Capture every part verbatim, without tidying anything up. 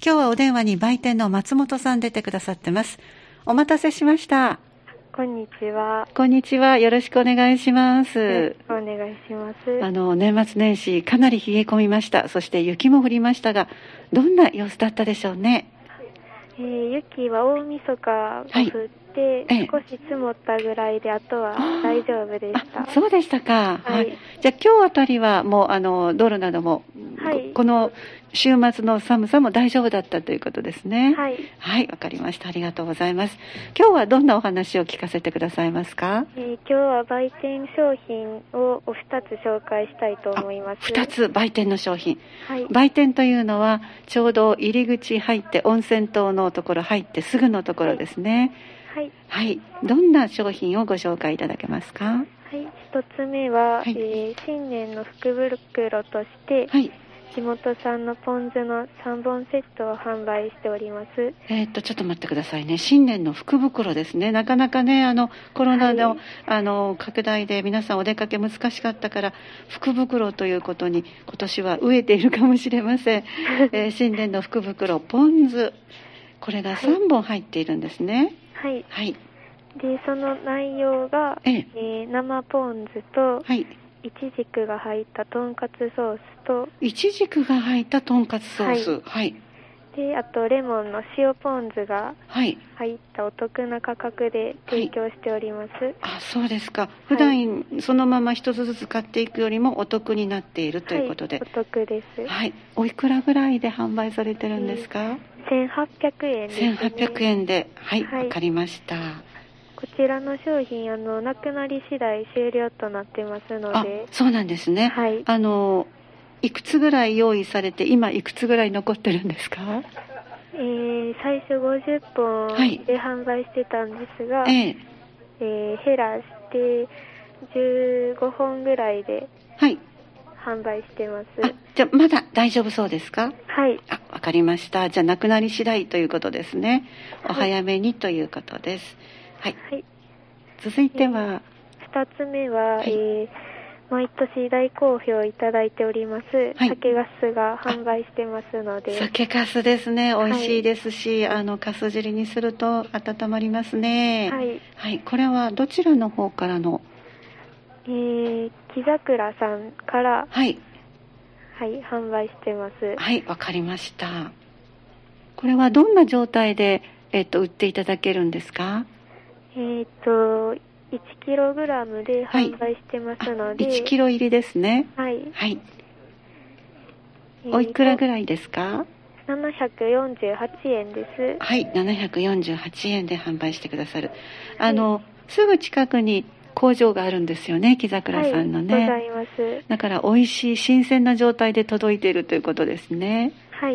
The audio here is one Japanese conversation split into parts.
今日はお電話に売店の松本さん出てくださってます。お待たせしました。 こんにちは。 こんにちは。よろしくお願いします。よろしくお願いします。 あの、年末年始かなり冷え込みました。そして雪も降りましたが、どんな様子だったでしょうね。 えー、雪は大晦日が降って、はい、少し積もったぐらいで、あとは大丈夫でした。 そうでしたか。 はい。はい、 じゃあ今日あたりはもうあの道路なども、はい、この週末の寒さも大丈夫だったということですね。 はい。 はい、わかりました。ありがとうございます。今日はどんなお話を聞かせてくださいますか？ えー、今日は売店商品をお二つ紹介したいと思います。 二つ売店の商品。 はい。 売店というのはちょうど入り口入って温泉棟のところ入ってすぐのところですね。 はい。 はい。どんな商品をご紹介いただけますか？ はい。一つ目は、はい、えー、新年の福袋として、はい。地元産のポン酢のさんぼんセットを販売しております。 えー、っとちょっと待ってくださいね。新年の福袋ですね。なかなかね、あのコロナの、はい、あの拡大で皆さんお出かけ難しかったから福袋ということに今年は飢えているかもしれません。えー、新年の福袋ポン酢、これがさんぼん入っているんですね。 はい。 はい。 でその内容が、えええー、生ポン酢と、はい、いちじくが入ったとんかつソースと、 いちじくが入ったとんかつソース、はい、はい、 であとレモンの塩ポン酢が入ったお得な価格で提供しております。はい、 あ、そうですか。普段そのまま一つずつ買っていくよりもお得になっているということで、 はい、お得です。 はい。おいくらぐらいで販売されてるんですか？えー、 せんはっぴゃくえんですね。 せんはっぴゃくえんで、はい、わ、はい、かりました。 こちらの商品、あのなくなり次第終了となってますので。 あ、そうなんですね。はい。あのいくつぐらい用意されて、今いくつぐらい残ってるんですか？ えー、最初ごじゅっぽんで販売してたんですが、はい、えーえー、減らしてじゅうごほんぐらいで販売してます。 はい、あ、じゃあまだ大丈夫そうですか？ はい。 あ、わかりました。じゃあなくなり次第ということですね。お早めにということです。はい。はい、続いては、えー、 ふたつめは、はい、えー毎年大好評いただいております、はい、酒粕が販売してますので。 酒粕ですね。美味しいですし、はい、あの粕汁にすると温まりますね。はい、はい、これはどちらの方からの？ えー、木桜さんから、 はい、 はい、販売してます。 はい、わかりました。これはどんな状態で、えー、と売っていただけるんですか？ えっといちキログラムで販売してますので、 はい、いちキロ入りですね。 はい、 はい、おいくらぐらいですか？ ななひゃくよんじゅうはちえんです。 はい、ななひゃくよんじゅうはちえんで販売してくださる。あの、はい、すぐ近くに工場があるんですよね、木桜さんのね。 はい、ございます。 だから美味しい新鮮な状態で届いているということですね。 はい。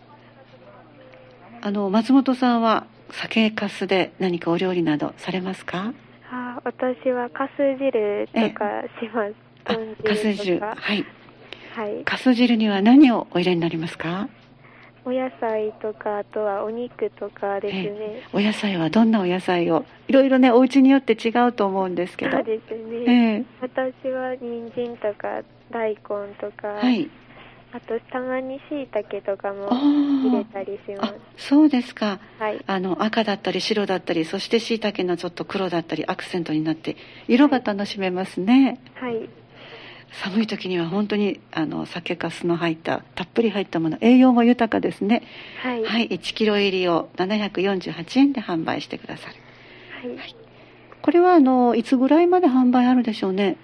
あの松本さんは酒粕で何かお料理などされますか？ あ、私は粕汁とかします。 あ、粕汁、はい、 はい。 粕汁には何をお入れになりますか？ お野菜とか、あとはお肉とかですね。 えー、お野菜はどんなお野菜を？いろいろね、お家によって違うと思うんですけど。 そうですね。えー、私は人参とか大根とか、はい、あとたまに椎茸とかも入れたりします。 そうですか。 はい、 あの赤だったり白だったり、そして椎茸のちょっと黒だったりアクセントになって色が楽しめますね。 はい。 寒い時には本当にあの酒粕の入ったたっぷり入ったもの、栄養も豊かですね。はい、はい、いちキロ入りをななひゃくよんじゅうはちえんで販売してくださる。はい、はい、これはあのいつぐらいまで販売あるでしょうね？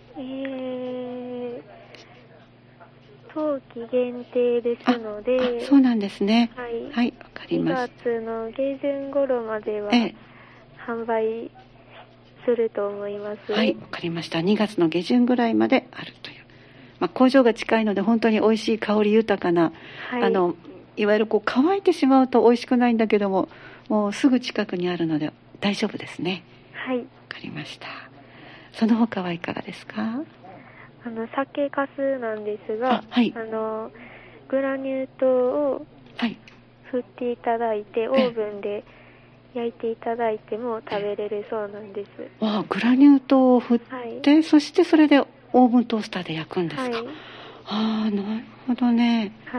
えー、冬季限定ですので。 あ、そうなんですね。 はい、 はい、わかりまにがす。 つの下旬頃までは販売すると思います。 はい、わかりました。にがつの下旬ぐらいまであるという、まあ、工場が近いので本当に美味しい香り豊かな、はい、あのいわゆるこう乾いてしまうと美味しくないんだけども、もうすぐ近くにあるので大丈夫ですね。 はい、わかりました。その他はいかがですか？ あの酒粕なんですが、 あ、はい、 あのグラニュー糖を振っていただいて、はい、オーブンで焼いていただいても食べれるそうなんです。 あ、グラニュー糖を振って、はい、そしてそれでオーブントースターで焼くんですか？はい、 ああ、なるほどね。 はい。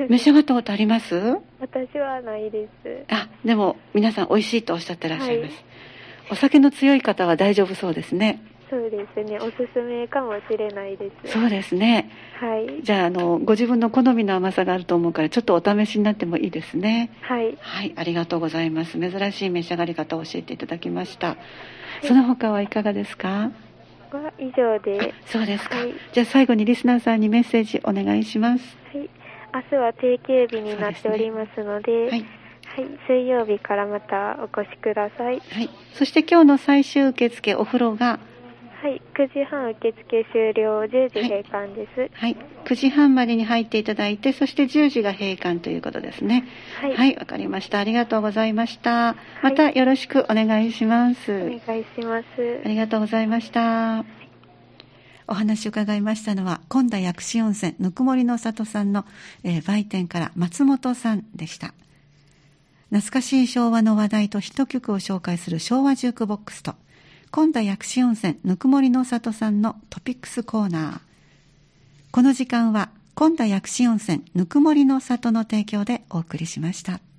召し上がったことあります？ 私はないです。 あ、でも皆さん美味しいとおっしゃってらっしゃいます。はい、お酒の強い方は大丈夫そうですね。 そうですね。おすすめかもしれないです。 そうですね。 はい。 じゃあ、あの、ご自分の好みの甘さがあると思うから、ちょっとお試しになってもいいですね。 はい。 はい、ありがとうございます。珍しい召し上がり方を教えていただきました。はい、その他はいかがですか？ は以上で。 そうですか。はい、 じゃあ最後にリスナーさんにメッセージお願いします。 はい。明日は定休日になっておりますので、でね、はい。はい、水曜日からまたお越しください。 はい。そして今日の最終受付お風呂が、 はい、くじはん受付終了、じゅうじ閉館です。 はい、はい、くじはんまでに入っていただいて、そしてじゅうじが閉館ということですね。はい、はい、わかりました。ありがとうございました。またよろしくお願いします。 お願いします。 ありがとうございました。お話を伺いましたのは、今田薬師温泉ぬくもりの里さんの、えー、売店から松本さんでした。懐かしい昭和の話題とヒット曲を紹介する昭和ジュークボックスと、今田薬師温泉ぬくもりの里さんのトピックスコーナー。この時間は今田薬師温泉ぬくもりの里の提供でお送りしました。